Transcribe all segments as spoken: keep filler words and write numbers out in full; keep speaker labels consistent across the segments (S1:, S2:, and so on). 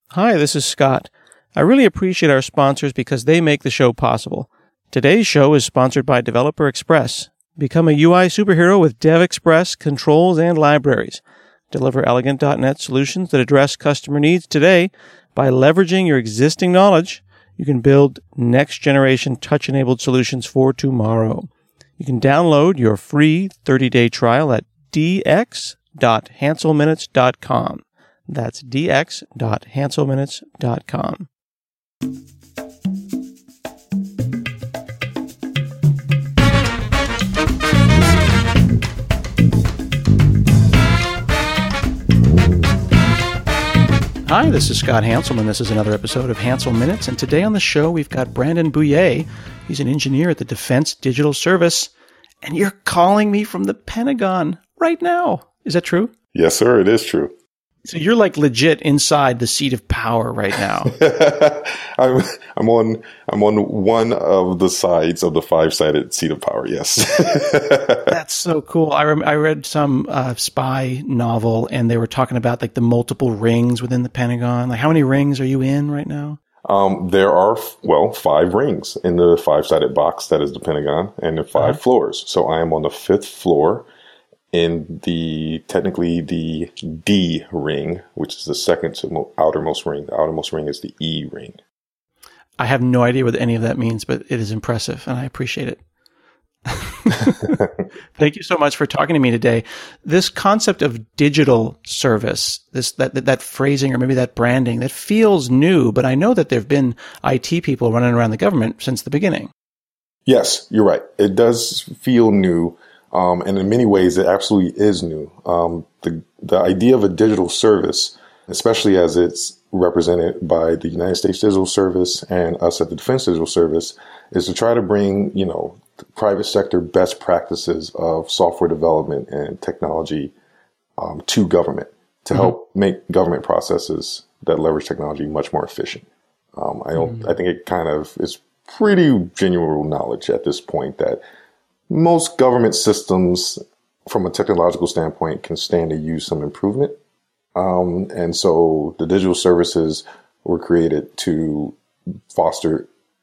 S1: Hi, this is Scott. I really appreciate our sponsors because they make the show possible. Today's show is sponsored by Developer Express. Become a U I superhero with DevExpress controls and libraries. Deliver elegant dot net solutions that address customer needs today. By leveraging your existing knowledge, you can build next-generation touch-enabled solutions for tomorrow. You can download your free thirty-day trial at d x dot hansel minutes dot com. That's d x dot hansel minutes dot com. Hi, this is Scott Hanselman. This is another episode of Hansel Minutes, and today on the show we've got Brandon Bouillet. He's an engineer at the Defense Digital Service, and you're calling me from the Pentagon right now. Is that true?
S2: Yes, sir. It is true.
S1: So you're like legit inside the seat of power right now.
S2: I'm I'm on I'm on one of the sides of the five-sided seat of power. Yes.
S1: That's so cool. I rem- I read some uh, spy novel, and they were talking about like the multiple rings within the Pentagon. Like, how many rings are you in right now?
S2: Um, there are well five rings in the five-sided box that is the Pentagon, and the five uh-huh. floors. So I am on the fifth floor. In the, technically the D ring, which is the second to mo- outermost ring. The outermost ring is the E ring.
S1: I have no idea what any of that means, but it is impressive, and I appreciate it. Thank you so much for talking to me today. This concept of digital service, this that, that that phrasing or maybe that branding, that feels new, but I know that there have been I T people running around the government since the beginning.
S2: Yes, you're right. It does feel new. Um, and in many ways, it absolutely is new. Um, the the idea of a digital service, especially as it's represented by the United States Digital Service and us at the Defense Digital Service, is to try to bring, you know, the private sector best practices of software development and technology um, to government to mm-hmm. help make government processes that leverage technology much more efficient. Um, I don't. Mm-hmm. I think it kind of is pretty genuine knowledge at this point that most government systems, from a technological standpoint, can stand to use some improvement. Um, and so the digital services were created to foster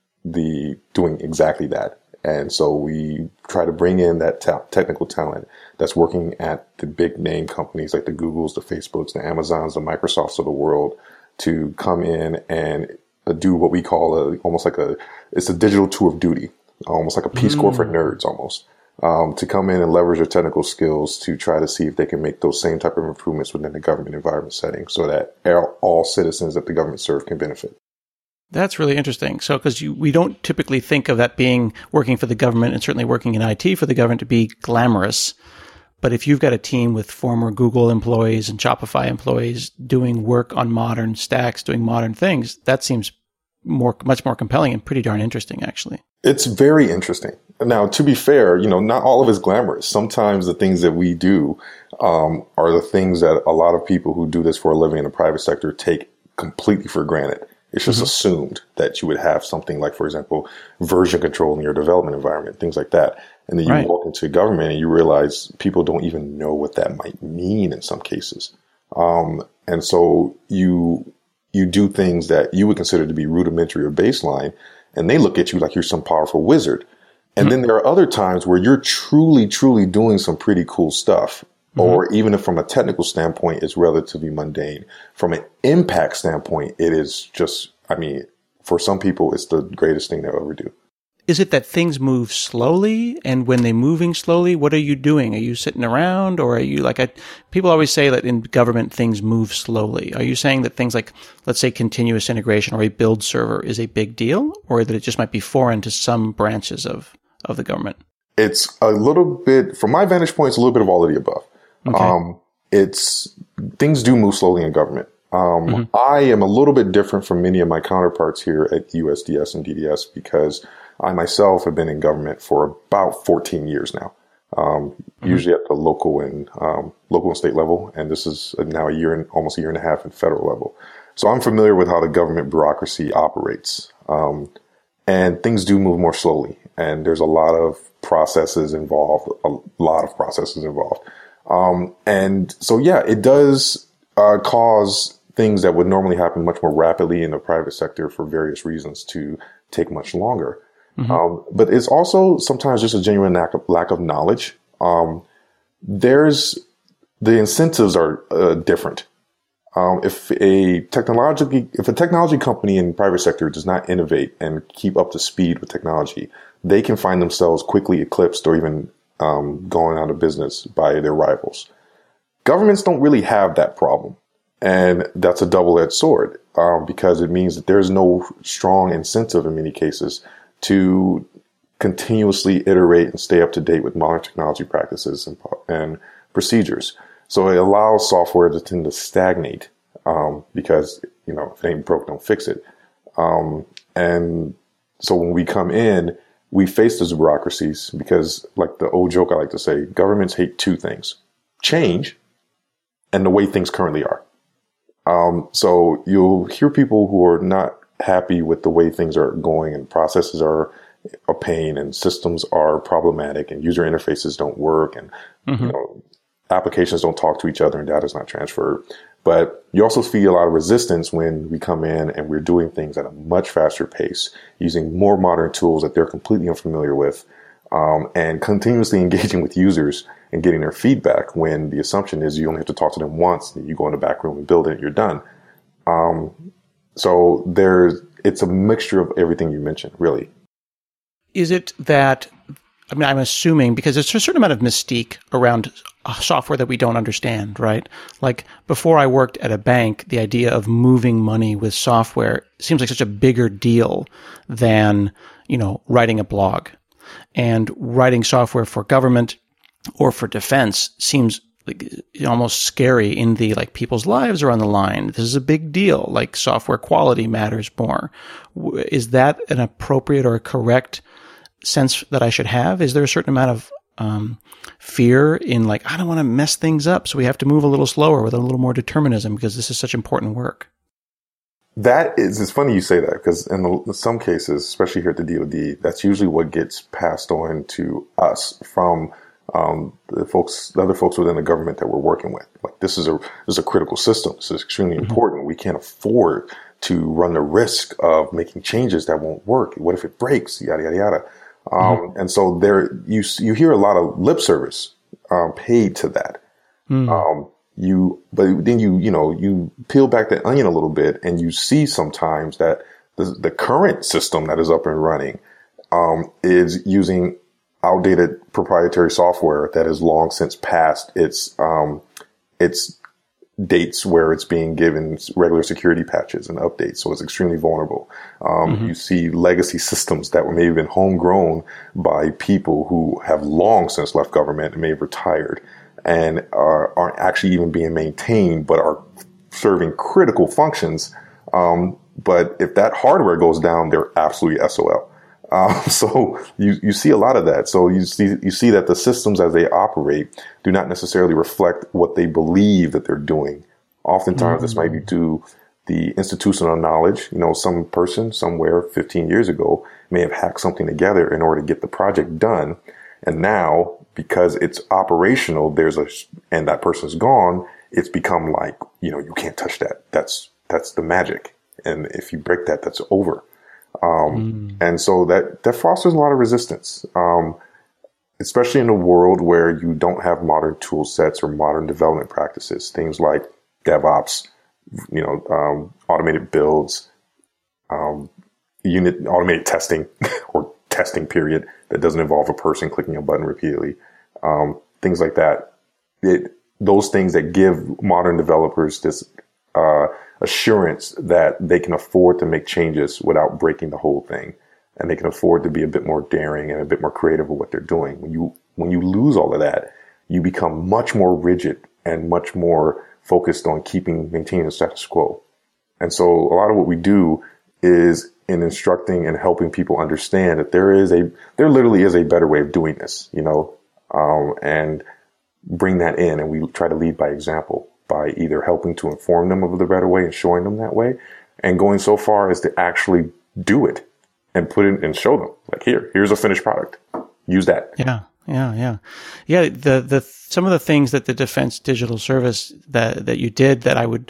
S2: the doing exactly that. And so we try to bring in that ta- technical talent that's working at the big name companies like the Googles, the Facebooks, the Amazons, the Microsofts of the world to come in and uh, do what we call a, almost like a, it's a digital tour of duty. Almost like a Peace Corps for nerds, almost, um, to come in and leverage their technical skills to try to see if they can make those same type of improvements within the government environment setting so that all citizens that the government serve can benefit.
S1: That's really interesting. So, because we don't typically think of that being working for the government and certainly working in I T for the government to be glamorous. But if you've got a team with former Google employees and Shopify employees doing work on modern stacks, doing modern things, that seems more, much more compelling and pretty darn interesting, actually.
S2: It's very interesting. Now, to be fair, you know, not all of it's glamorous. Sometimes the things that we do um, are the things that a lot of people who do this for a living in the private sector take completely for granted. It's just mm-hmm. assumed that you would have something like, for example, version control in your development environment, things like that. And then you right. walk into government and you realize people don't even know what that might mean in some cases. Um, and so you you do things that you would consider to be rudimentary or baseline, and they look at you like you're some powerful wizard. And mm-hmm. then there are other times where you're truly, truly doing some pretty cool stuff. Mm-hmm. Or even if from a technical standpoint, it's relatively mundane. From an impact standpoint, it is just, I mean, for some people, it's the greatest thing they'll ever do.
S1: Is it that things move slowly? And when they're moving slowly, what are you doing? Are you sitting around, or are you like, I, people always say that in government, things move slowly. Are you saying that things like, let's say, continuous integration or a build server is a big deal, or that it just might be foreign to some branches of, of the government?
S2: It's a little bit, from my vantage point, it's a little bit of all of the above. Okay. Um, it's, things do move slowly in government. Um, mm-hmm. I am a little bit different from many of my counterparts here at U S D S and D D S because I myself have been in government for about fourteen years now, um, mm-hmm. usually at the local and um, local and state level. And this is now a year and almost a year and a half at federal level. So I'm familiar with how the government bureaucracy operates. Um, and things do move more slowly. And there's a lot of processes involved, a lot of processes involved. Um, and so, yeah, it does uh, cause things that would normally happen much more rapidly in the private sector for various reasons to take much longer. Mm-hmm. Um, but it's also sometimes just a genuine lack of, lack of knowledge. Um, there's the incentives are uh, different. Um, if a technology, if a technology company in private sector does not innovate and keep up to speed with technology, they can find themselves quickly eclipsed or even um, going out of business by their rivals. Governments don't really have that problem, and that's a double-edged sword um, because it means that there's no strong incentive in many cases to continuously iterate and stay up to date with modern technology practices and, and procedures. So it allows software to tend to stagnate um, because, you know, if it ain't broke, don't fix it. Um, and so when we come in, we face those bureaucracies because, like the old joke I like to say, governments hate two things: change and the way things currently are. Um, so you'll hear people who are not happy with the way things are going and processes are a pain and systems are problematic and user interfaces don't work and, mm-hmm. you know, applications don't talk to each other and data is not transferred. But you also feel a lot of resistance when we come in and we're doing things at a much faster pace, using more modern tools that they're completely unfamiliar with, um, and continuously engaging with users and getting their feedback when the assumption is you only have to talk to them once and you go in the back room and build it and you're done. Um, so there's, it's a mixture of everything you mentioned, really.
S1: Is it that, I mean, I'm assuming because there's a certain amount of mystique around software that we don't understand, right? Like before I worked at a bank, the idea of moving money with software seems like such a bigger deal than, you know, writing a blog. And writing software for government or for defense seems like almost scary in the, like, people's lives are on the line. This is a big deal. Like software quality matters more. Is that an appropriate or a correct sense that I should have? Is there a certain amount of um, fear in, like, I don't want to mess things up, so we have to move a little slower with a little more determinism because this is such important work?
S2: That is, it's funny you say that because in, the, in some cases, especially here at the D O D, that's usually what gets passed on to us from um, the folks, the other folks within the government that we're working with. Like, this is a this is a critical system. This is extremely mm-hmm. important. We can't afford to run the risk of making changes that won't work. What if it breaks? Yada yada yada. Um, mm-hmm. And so there, you you hear a lot of lip service um, paid to that. Mm-hmm. Um, you, but then you you know you peel back that onion a little bit, and you see sometimes that the, the current system that is up and running um, is using outdated proprietary software that has long since passed its um, its dates where it's being given regular security patches and updates. So it's extremely vulnerable. Um, mm-hmm. You see legacy systems that were maybe been homegrown by people who have long since left government and may have retired and uh, aren't actually even being maintained, but are serving critical functions. Um, but if that hardware goes down, they're absolutely S O L. Um, so you, you see a lot of that. So you see, you see that the systems as they operate do not necessarily reflect what they believe that they're doing. Oftentimes mm-hmm. this might be to the institutional knowledge. You know, some person somewhere fifteen years ago may have hacked something together in order to get the project done. And now, because it's operational, there's a, and that person's gone, it's become like, you know, you can't touch that. That's, that's the magic. And if you break that, that's over. Um, mm. And so that, that fosters a lot of resistance, um, especially in a world where you don't have modern tool sets or modern development practices, things like DevOps, you know, um, automated builds, um, unit automated testing or testing period that doesn't involve a person clicking a button repeatedly, um, things like that. It, those things that give modern developers this, uh, assurance that they can afford to make changes without breaking the whole thing. And they can afford to be a bit more daring and a bit more creative with what they're doing. When you, when you lose all of that, you become much more rigid and much more focused on keeping, maintaining the status quo. And so a lot of what we do is in instructing and helping people understand that there is a, there literally is a better way of doing this, you know, um, and bring that in. And we try to lead by example, by either helping to inform them of the better way and showing them that way, and going so far as to actually do it and put it and show them, like, here, here's a finished product. Use that.
S1: Yeah, yeah, yeah. Yeah, the, the, some of the things that the Defense Digital Service that, that you did that I would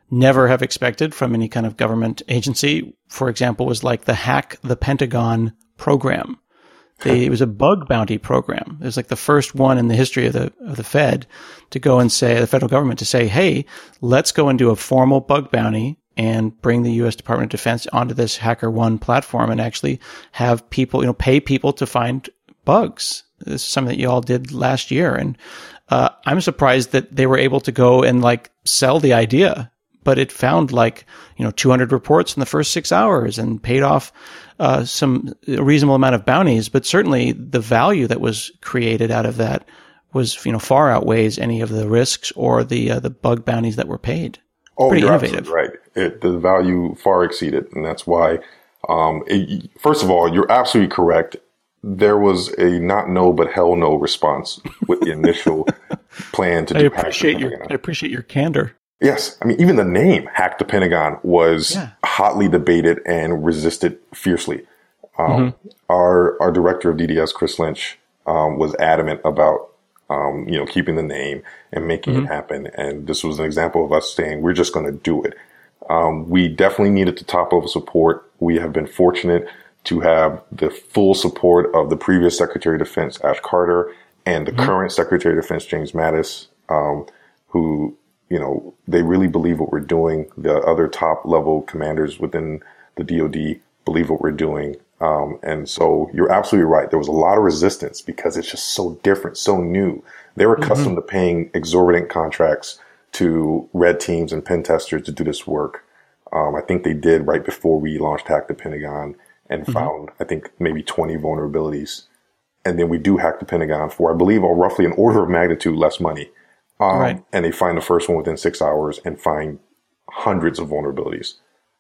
S1: never have expected from any kind of government agency, for example, was like the Hack the Pentagon program. They, it was a bug bounty program. It was like the first one in the history of the of the Fed to go and say, the federal government to say, hey, let's go and do a formal bug bounty and bring the U S Department of Defense onto this HackerOne platform and actually have people, you know, pay people to find bugs. This is something that you all did last year. And uh, I'm surprised that they were able to go and like sell the idea, but it found like, you know, two hundred reports in the first six hours and paid off uh, some a reasonable amount of bounties. But certainly the value that was created out of that was, you know, far outweighs any of the risks or the uh, the bug bounties that were paid.
S2: Oh,
S1: Pretty
S2: you're
S1: innovative.
S2: absolutely right. It, the value far exceeded. And that's why, um, it, first of all, you're absolutely correct. There was a not no, but hell no response with the initial plan to
S1: I
S2: do
S1: appreciate
S2: Hack the
S1: your,
S2: Pentagon.
S1: I appreciate your candor.
S2: Yes. I mean, even the name Hack the Pentagon was
S1: Yeah.
S2: hotly debated and resisted fiercely. Um,
S1: Mm-hmm.
S2: our, our director of D D S, Chris Lynch, um, was adamant about, um, you know, keeping the name and making
S1: Mm-hmm.
S2: it happen. And this was an example of us saying, we're just going to do it. Um, we definitely needed the top level support. We have been fortunate to have the full support of the previous Secretary of Defense, Ash Carter, and the mm-hmm. current Secretary of Defense, James Mattis, um, who, you know, they really believe what we're doing. The other top level commanders within the D O D believe what we're doing. Um, and so you're absolutely right. There was a lot of resistance because it's just so different, so new. They were accustomed mm-hmm. to paying exorbitant contracts to red teams and pen testers to do this work. Um, I think they did right before we launched Hack the Pentagon and mm-hmm. found, I think, maybe twenty vulnerabilities. And then we do Hack the Pentagon for, I believe, a roughly an order of magnitude less money. Um, right. And they find the first one within six hours and find hundreds of vulnerabilities.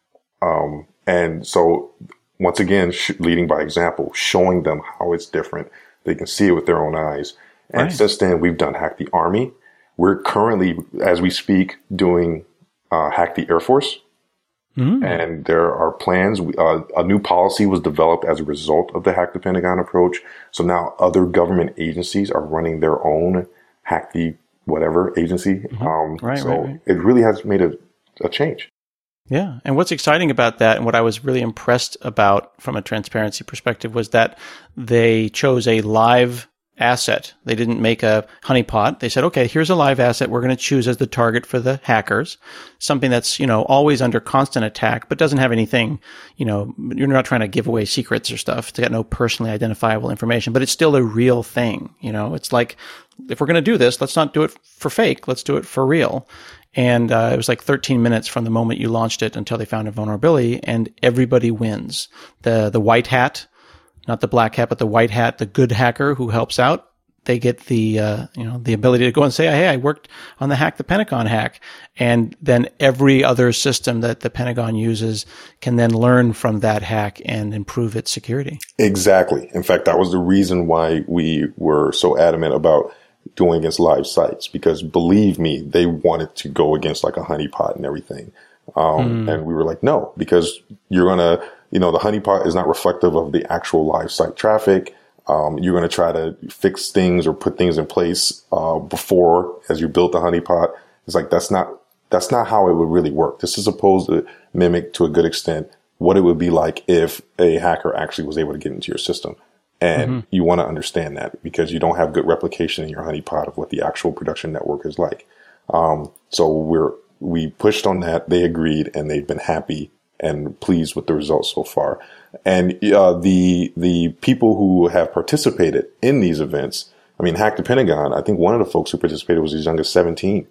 S2: Um, and so once again, sh- leading by example, showing them how it's different. They can see it with their own eyes. And right. since then, we've done Hack the Army. We're currently, as we speak, doing uh, Hack the Air Force. Mm. And there are plans. Uh, a new policy was developed as a result of the Hack the Pentagon approach. So now other government agencies are running their own Hack the whatever agency. Mm-hmm. Um,
S1: right,
S2: so
S1: right, right.
S2: it really has made a, a change.
S1: Yeah. And what's exciting about that and what I was really impressed about from a transparency perspective was that they chose a live asset. They didn't make a honeypot. They said, okay, here's a live asset we're going to choose as the target for the hackers. Something that's, you know, always under constant attack, but doesn't have anything, you know, you're not trying to give away secrets or stuff. It's got no personally identifiable information, but it's still a real thing. You know, it's like, if we're going to do this, let's not do it for fake. Let's do it for real. And uh, it was like thirteen minutes from the moment you launched it until they found a vulnerability, and everybody wins. The the white hat, not the black hat, but the white hat, the good hacker who helps out, they get the uh, you know the ability to go and say, "Hey, I worked on the Hack the Pentagon hack," and then every other system that the Pentagon uses can then learn from that hack and improve its security.
S2: Exactly. In fact, that was the reason why we were so adamant about going against live sites, because believe me, they wanted to go against like a honeypot and everything. Um, mm. And we were like, no, because you're going to, you know, the honeypot is not reflective of the actual live site traffic. Um, you're going to try to fix things or put things in place, uh, before as you built the honeypot. It's like, that's not, that's not how it would really work. This is supposed to mimic to a good extent what it would be like if a hacker actually was able to get into your system. And mm-hmm. you want to understand that because you don't have good replication in your honeypot of what the actual production network is like. Um, so we're, we pushed on that. They agreed and they've been happy and pleased with the results so far. And, uh, the, the people who have participated in these events, I mean, Hack the Pentagon, I think one of the folks who participated was as young as seventeen.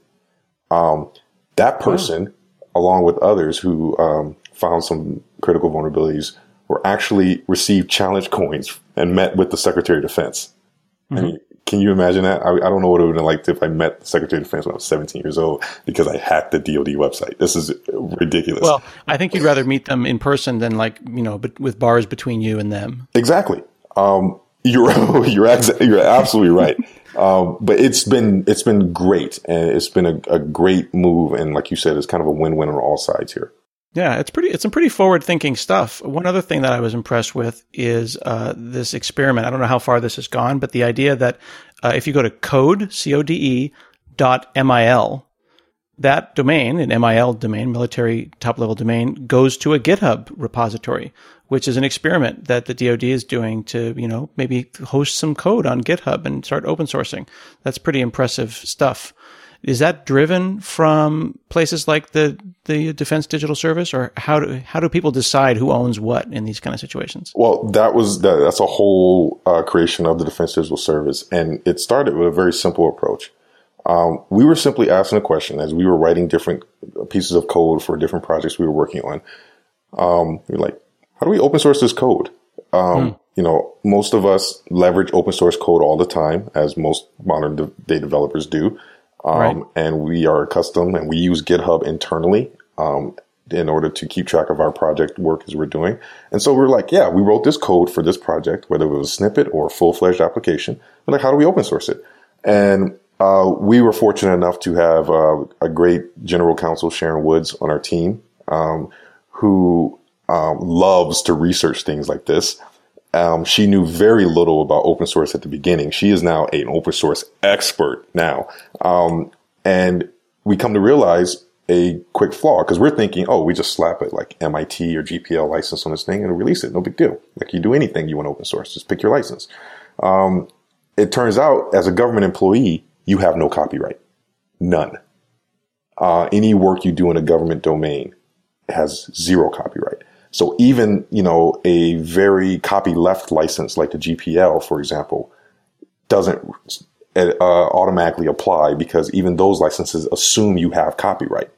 S2: Um, that person, oh. along with others who, um, found some critical vulnerabilities, were actually received challenge coins and met with the Secretary of Defense. Mm-hmm. I mean, can you imagine that? I, I don't know what it would have been like if I met the Secretary of Defense when I was seventeen years old because I hacked the D O D website. This is ridiculous.
S1: Well, I think you'd rather meet them in person than like, you know, but with bars between you and them.
S2: Exactly. Um, you're, you're, exa- you're absolutely right. Um, but it's been, it's been great. And it's been a, a great move. And like you said, it's kind of a win-win on all sides here.
S1: Yeah, it's pretty. It's some pretty forward-thinking stuff. One other thing that I was impressed with is uh, this experiment. I don't know how far this has gone, but the idea that uh, if you go to code, C O D E, dot M I L, that domain, an M I L domain, military top-level domain, goes to a GitHub repository, which is an experiment that the D O D is doing to, you know, maybe host some code on GitHub and start open sourcing. That's pretty impressive stuff. Is that driven from places like the, the Defense Digital Service, or how do how do people decide who owns what in these kind of situations?
S2: Well, that was that, that's a whole uh, creation of the Defense Digital Service, and it started with a very simple approach. Um, we were simply asking a question as we were writing different pieces of code for different projects we were working on. Um, we were like, how do we open source this code? Um, hmm. You know, most of us leverage open source code all the time, as most modern de- day developers do. Um, right. And we are accustomed, and we use GitHub internally, um, in order to keep track of our project work as we're doing. And so we're like, yeah, we wrote this code for this project, whether it was a snippet or a full-fledged application. We're like, how do we open source it? And, uh, we were fortunate enough to have, uh, a great general counsel, Sharon Woods, on our team, um, who, um, loves to research things like this. Um, she knew very little about open source at the beginning. She is now an open source expert now. Um, and we come to realize a quick flaw, because we're thinking, oh, we just slap it like M I T or G P L license on this thing and release it. No big deal. Like you do anything you want open source, just pick your license. Um, it turns out as a government employee, you have no copyright. None. Uh, any work you do in a government domain has zero copyright. So even, you know, a very copyleft license like the G P L, for example, doesn't uh, automatically apply, because even those licenses assume you have copyright.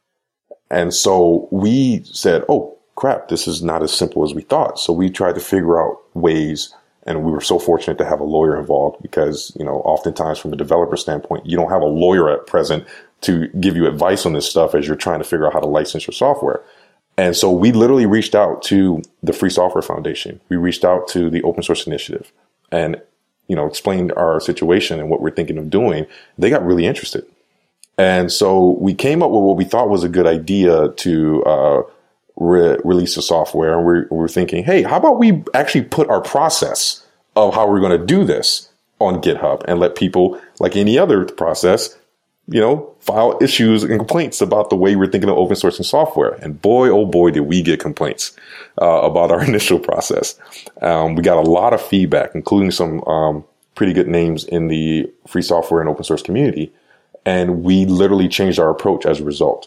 S2: And so we said, oh, crap, this is not as simple as we thought. So we tried to figure out ways, and we were so fortunate to have a lawyer involved, because, you know, oftentimes from a developer standpoint, you don't have a lawyer at present to give you advice on this stuff as you're trying to figure out how to license your software. And so we literally reached out to the Free Software Foundation. We reached out to the Open Source Initiative and, you know, explained our situation and what we're thinking of doing. They got really interested. And so we came up with what we thought was a good idea to uh, re- release the software. And we're, we're thinking, hey, how about we actually put our process of how we're going to do this on GitHub and let people, like any other process, you know, file issues and complaints about the way we're thinking of open sourcing software. And boy, oh boy, did we get complaints uh, about our initial process. Um, we got a lot of feedback, including some um, pretty good names in the free software and open source community. And we literally changed our approach as a result,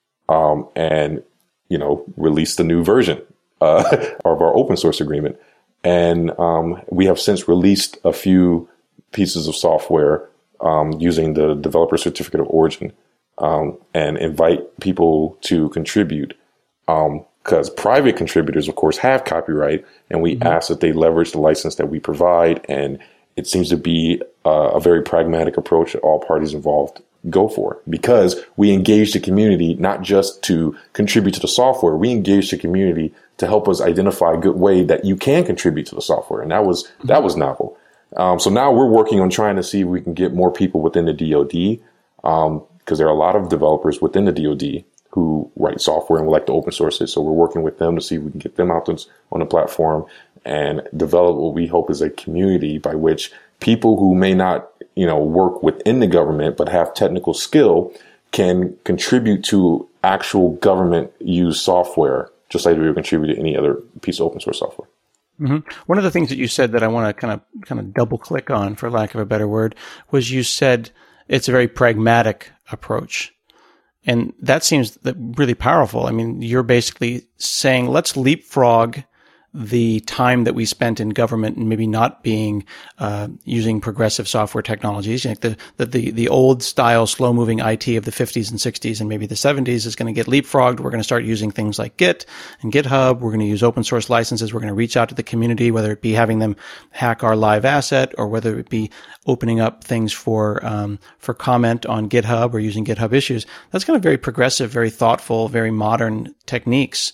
S2: um, and, you know, released a new version uh, of our open source agreement. And um, we have since released a few pieces of software Um, using the developer certificate of origin, um, and invite people to contribute. Um, cause private contributors, of course, have copyright, and we mm-hmm. ask that they leverage the license that we provide. And it seems to be uh, a very pragmatic approach that all parties involved go for, because we engage the community not just to contribute to the software. We engage the community to help us identify a good way that you can contribute to the software. And that was, mm-hmm. that was novel. Um, so now we're working on trying to see if we can get more people within the D O D, um, because there are a lot of developers within the D O D who write software and would like to open source it. So we're working with them to see if we can get them out on the platform and develop what we hope is a community by which people who may not, you know, work within the government but have technical skill can contribute to actual government used software, just like we would contribute to any other piece of open source software.
S1: Mm-hmm. One of the things that you said that I want to kind of kind of double click on, for lack of a better word, was you said it's a very pragmatic approach. And that seems really powerful. I mean, you're basically saying, let's leapfrog the time that we spent in government and maybe not being uh using progressive software technologies. Like the, the the the old style slow moving I T of the fifties and sixties and maybe the seventies is going to get leapfrogged. We're going to start using things like Git and GitHub. We're going to use open source licenses. We're going to reach out to the community, whether it be having them hack our live asset or whether it be opening up things for um for comment on GitHub or using GitHub issues. That's kind of very progressive, very thoughtful, very modern techniques.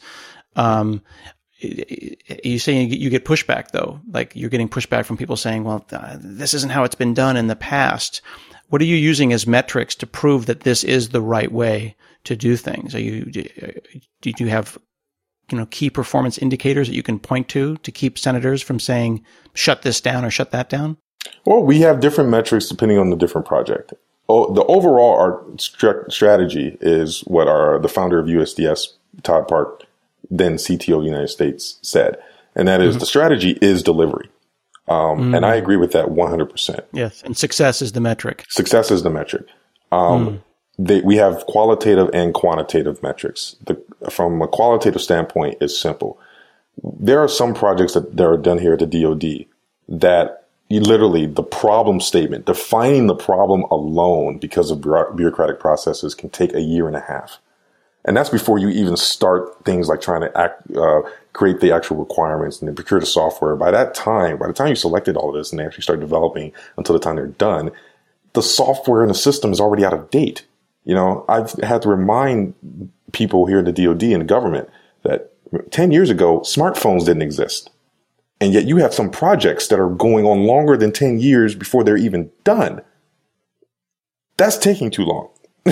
S1: Um You say you get pushback, though, like you're getting pushback from people saying, well, uh, this isn't how it's been done in the past. What are you using as metrics to prove that this is the right way to do things? Are you, do you have, you know, key performance indicators that you can point to to keep senators from saying, shut this down or shut that down?
S2: Well, we have different metrics depending on the different project. oh, the overall our st- strategy is what our the founder of U S D S, Todd Park, then C T O of the United States, said, and that is mm-hmm. the strategy is delivery. Um, mm. And I agree with that one hundred percent.
S1: Yes, and success is the metric. Success
S2: is the metric. Um, mm. they, we have qualitative and quantitative metrics. The, from a qualitative standpoint, it's simple. There are some projects that, that are done here at the D O D that you literally, the problem statement, defining the problem alone because of bureaucratic processes can take a year and a half. And that's before you even start things like trying to act, uh, create the actual requirements and then procure the software. By that time, by the time you selected all of this and they actually start developing until the time they're done, the software and the system is already out of date. You know, I've had to remind people here at the D O D and the government that ten years ago, smartphones didn't exist. And yet you have some projects that are going on longer than ten years before they're even done. That's taking too long.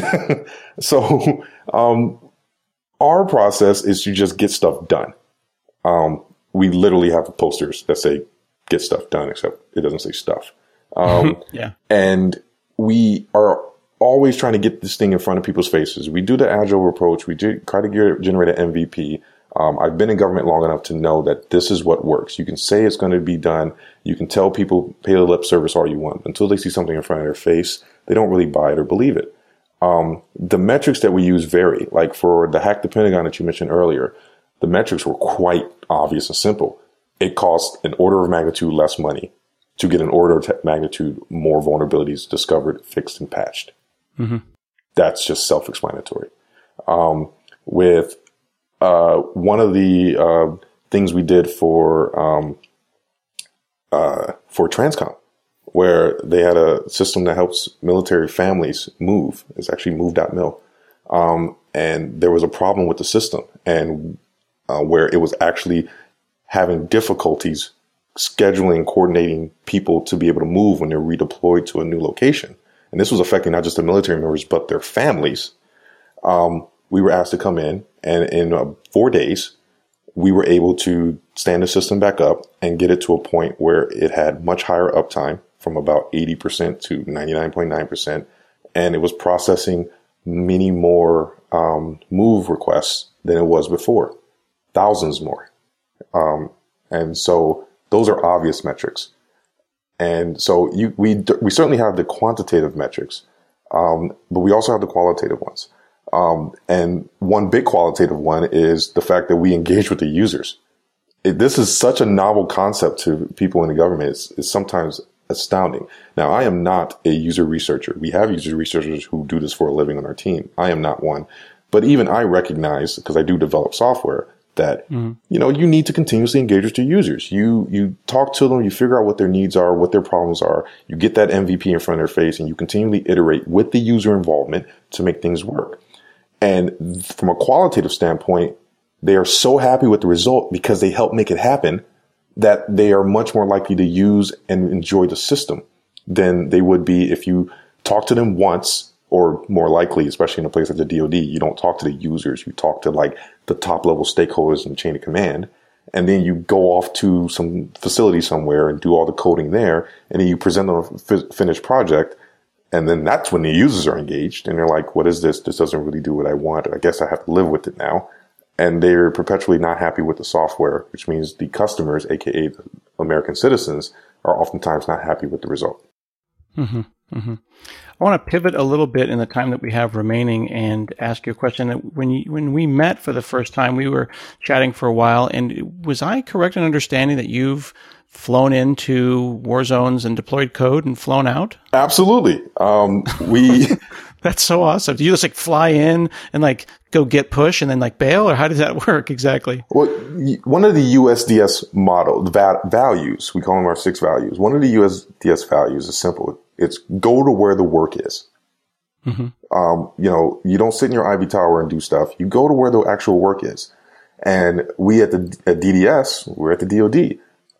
S2: So, um, our process is to just get stuff done. Um, we literally have posters that say get stuff done, except it doesn't say stuff. Um,
S1: yeah.
S2: And we are always trying to get this thing in front of people's faces. We do the agile approach. We do try to get, generate an M V P. Um, I've been in government long enough to know that this is what works. You can say it's going to be done. You can tell people, pay the lip service all you want. Until they see something in front of their face, they don't really buy it or believe it. Um, the metrics that we use vary. Like for the Hack the Pentagon that you mentioned earlier, the metrics were quite obvious and simple. It costs an order of magnitude less money to get an order of magnitude more vulnerabilities discovered, fixed, and patched. Mm-hmm. That's just self-explanatory. Um, with uh, one of the uh, things we did for um, uh, for Transcom, where they had a system that helps military families move. It's actually move.mil. Um, and there was a problem with the system and uh, where it was actually having difficulties scheduling and coordinating people to be able to move when they're redeployed to a new location. And this was affecting not just the military members, but their families. Um, we were asked to come in, and in uh, four days, we were able to stand the system back up and get it to a point where it had much higher uptime, from about eighty percent to ninety-nine point nine percent. And it was processing many more um, move requests than it was before, thousands more. Um, and so those are obvious metrics. And so you, we, we certainly have the quantitative metrics, um, but we also have the qualitative ones. Um, and one big qualitative one is the fact that we engage with the users. It, this is such a novel concept to people in the government. It's, it's sometimes astounding. Now, I am not a user researcher. We have user researchers who do this for a living on our team. I am not one. But even I recognize, because I do develop software, that, mm-hmm. you know, you need to continuously engage with your users. You, you talk to them, you figure out what their needs are, what their problems are. You get that M V P in front of their face, and you continually iterate with the user involvement to make things work. And from a qualitative standpoint, they are so happy with the result because they help make it happen that they are much more likely to use and enjoy the system than they would be if you talk to them once, or more likely, especially in a place like the D O D, you don't talk to the users. You talk to like the top level stakeholders in the chain of command. And then you go off to some facility somewhere and do all the coding there. And then you present them a f- finished project. And then that's when the users are engaged and they're like, what is this? This doesn't really do what I want. I guess I have to live with it now. And they're perpetually not happy with the software, which means the customers, aka the American citizens, are oftentimes not happy with the result.
S1: Mm-hmm, mm-hmm. I want to pivot a little bit in the time that we have remaining and ask you a question. When you, when we met for the first time, we were chatting for a while, and was I correct in understanding that you've flown into war zones and deployed code and flown out?
S2: Absolutely. Um, we.
S1: That's so awesome. Do you just like fly in and like go get push and then like bail, or how does that work exactly?
S2: Well, one of the U S D S model, the va- values, we call them our six values. One of the U S D S values is simple. It's go to where the work is. Mm-hmm. Um, you know, you don't sit in your Ivy Tower and do stuff. You go to where the actual work is. And we at the at D D S, we're at the D O D.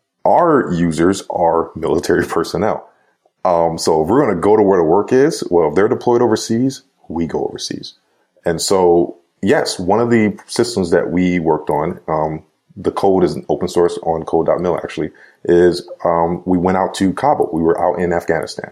S2: Our users are military personnel. Um, so if we're going to go to where the work is, well, if they're deployed overseas, we go overseas. And so, yes, one of the systems that we worked on, um, the code is open source on code dot mil actually, is um, we went out to Kabul. We were out in Afghanistan.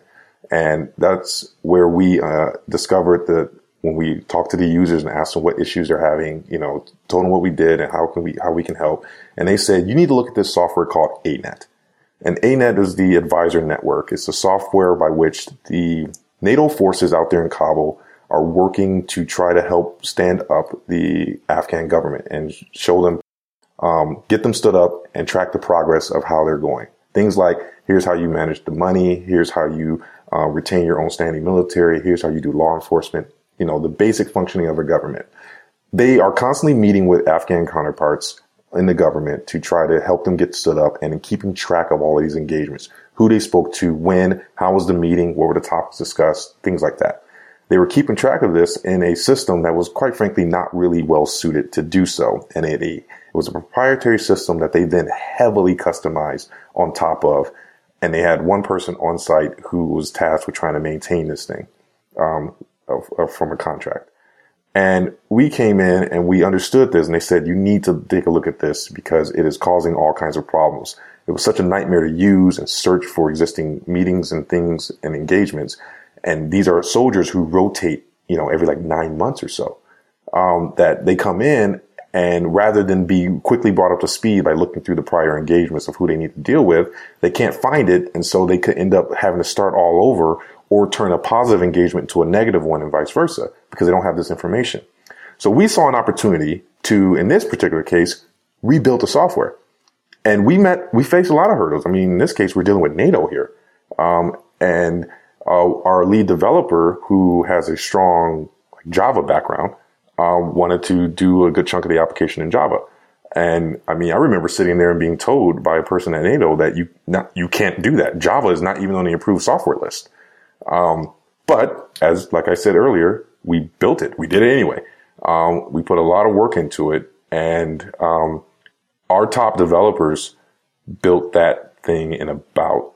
S2: And that's where we uh, discovered that when we talked to the users and asked them what issues they're having, you know, told them what we did and how can we how we can help. And they said, you need to look at this software called A net. And A net is the advisor network. It's the software by which the NATO forces out there in Kabul are working to try to help stand up the Afghan government and show them, um, get them stood up and track the progress of how they're going. Things like, here's how you manage the money. Here's how you uh, retain your own standing military. Here's how you do law enforcement. You know, the basic functioning of a government. They are constantly meeting with Afghan counterparts in the government to try to help them get stood up and in keeping track of all of these engagements, who they spoke to, when, how was the meeting, what were the topics discussed, things like that. They were keeping track of this in a system that was quite frankly not really well suited to do so. And it, it was a proprietary system that they then heavily customized on top of. And they had one person on site who was tasked with trying to maintain this thing um, of, of, from a contract. And we came in and we understood this, and they said, you need to take a look at this because it is causing all kinds of problems. It was such a nightmare to use and search for existing meetings and things and engagements. And these are soldiers who rotate, you know, every like nine months or so, um, that they come in and rather than be quickly brought up to speed by looking through the prior engagements of who they need to deal with, they can't find it. And so they could end up having to start all over or turn a positive engagement to a negative one and vice versa because they don't have this information. So we saw an opportunity to, in this particular case, rebuild the software. And we met, we faced a lot of hurdles. I mean, in this case, we're dealing with NATO here. Um, and uh, our lead developer, who has a strong Java background, um, wanted to do a good chunk of the application in Java. And I mean, I remember sitting there and being told by a person at NATO that you not, you can't do that. Java is not even on the approved software list. Um, but as, like I said earlier, we built it. We did it anyway. Um, we put a lot of work into it, and, um, our top developers built that thing in about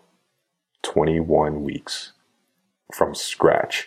S2: twenty-one weeks from scratch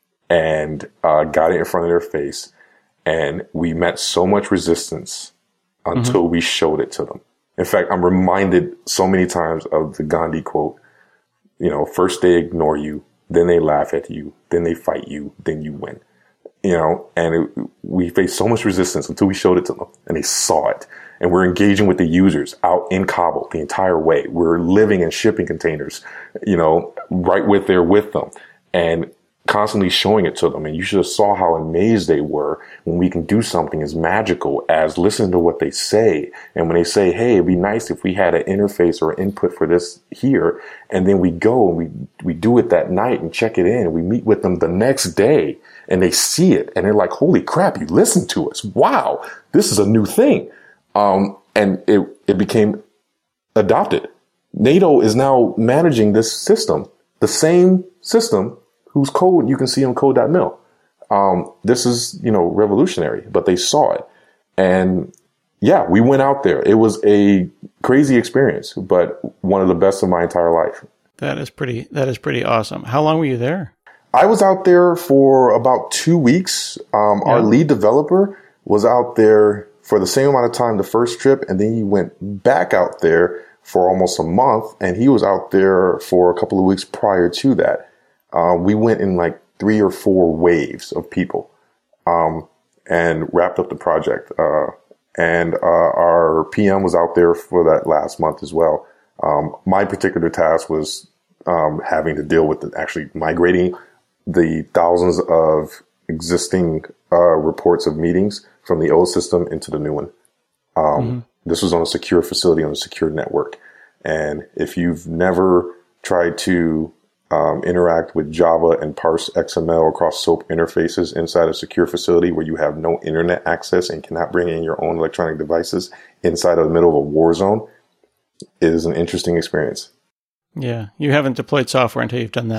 S2: and, uh, got it in front of their face. And we met so much resistance until mm-hmm. we showed it to them. In fact, I'm reminded so many times of the Gandhi quote, you know, first they ignore you, then they laugh at you, then they fight you, then you win. You know, and it, we faced so much resistance until we showed it to them and they saw it. And we're engaging with the users out in Kabul the entire way. We're living in shipping containers, you know, right with there with them and constantly showing it to them. And you should have saw how amazed they were when we can do something as magical as listen to what they say. And when they say, hey, it'd be nice if we had an interface or input for this here. And then we go and we, we do it that night and check it in. We meet with them the next day and they see it and they're like, holy crap, you listened to us. Wow, this is a new thing. Um, and it, it became adopted. NATO is now managing this system, the same system whose code you can see on code dot mil. Um, this is, you know, revolutionary, but they saw it. And yeah, we went out there. It was a crazy experience, but one of the best of my entire life.
S1: That is pretty, that is pretty awesome. How long were you there?
S2: I was out there for about two weeks. Um, yeah. Our lead developer was out there for the same amount of time the first trip, and then he went back out there for almost a month, and he was out there for a couple of weeks prior to that. Uh, we went in like three or four waves of people, um, and wrapped up the project. Uh, and uh, our P M was out there for that last month as well. Um, my particular task was um, having to deal with the, actually migrating the thousands of existing uh, reports of meetings from the old system into the new one. Um, mm-hmm. This was on a secure facility on a secure network. And if you've never tried to um, interact with Java and parse X M L across SOAP interfaces inside a secure facility where you have no internet access and cannot bring in your own electronic devices inside of the middle of a war zone, it is an interesting experience.
S1: Yeah, you haven't deployed software until you've done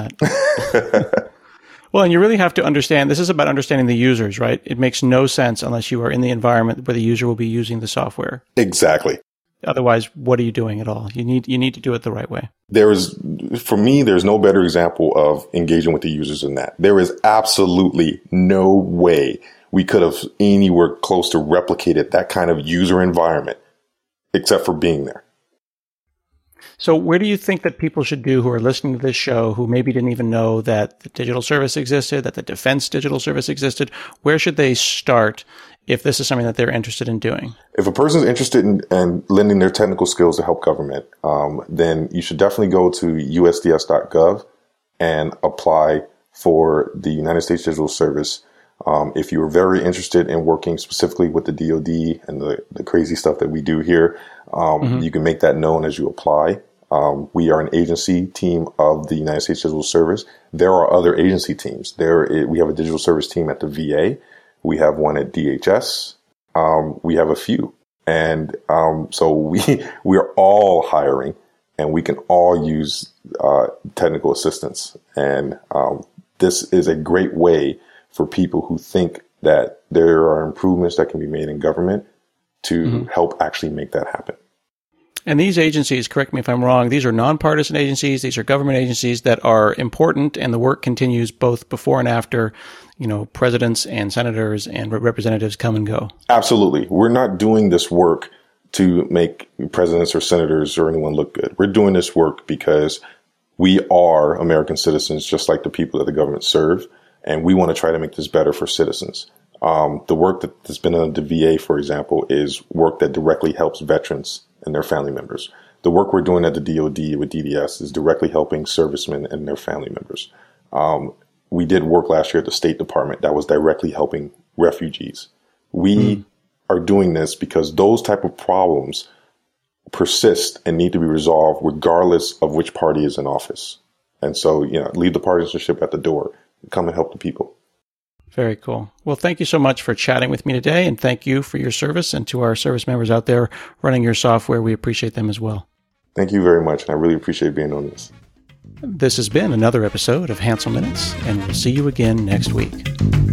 S1: that. Well, and you really have to understand, this is about understanding the users, right? It makes no sense unless you are in the environment where the user will be using the software.
S2: Exactly.
S1: Otherwise, what are you doing at all? You need you need to do it the right way.
S2: There is, for me, there's no better example of engaging with the users than that. There is absolutely no way we could have anywhere close to replicated that kind of user environment except for being there.
S1: So where do you think that people should do who are listening to this show who maybe didn't even know that the digital service existed, that the defense digital service existed? Where should they start if this is something that they're interested in doing?
S2: If a person's interested in, in lending their technical skills to help government, um, then you should definitely go to U S D S dot gov and apply for the United States Digital Service. Um, if you are very interested in working specifically with the D O D and the, the crazy stuff that we do here, um, mm-hmm. you can make that known as you apply. Um, we are an agency team of the United States Digital Service. There are other agency teams. There, we have a digital service team at the V A. We have one at D H S. Um, we have a few. And um, so we we are all hiring, and we can all use uh, technical assistance. And um, this is a great way for people who think that there are improvements that can be made in government to mm-hmm. help actually make that happen.
S1: And these agencies, correct me if I'm wrong, these are nonpartisan agencies. These are government agencies that are important, and the work continues both before and after, you know, presidents and senators and representatives come and go.
S2: Absolutely. We're not doing this work to make presidents or senators or anyone look good. We're doing this work because we are American citizens, just like the people that the government serve. And we want to try to make this better for citizens. Um, the work that's been done at the V A, for example, is work that directly helps veterans and their family members. The work we're doing at the D O D with D D S is directly helping servicemen and their family members. Um, we did work last year at the State Department that was directly helping refugees. We mm. are doing this because those type of problems persist and need to be resolved regardless of which party is in office. And so, you know, leave the partisanship at the door. Come and help the people.
S1: Very cool. Well, thank you so much for chatting with me today, and thank you for your service, and to our service members out there running your software. We appreciate them as well.
S2: Thank you very much, and I really appreciate being on this.
S1: This has been another episode of Hansel Minutes, and we'll see you again next week.